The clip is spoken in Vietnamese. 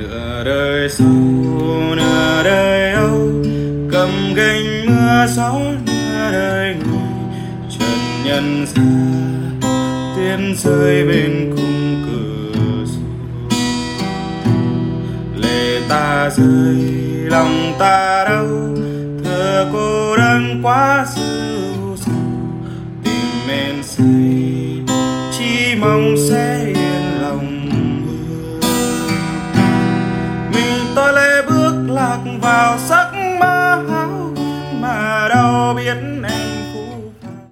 Nửa đời sau nửa đời âu, cầm gánh mưa gió nửa đời người. Trần nhân gian tuyết rơi bên khung cửa sổ, lệ ta rơi lòng ta đau, thơ cô đơn quá dịu dàng. Tìm men say chỉ mong sẽ yên lòng hơn. Mình tôi lê bước lạc vào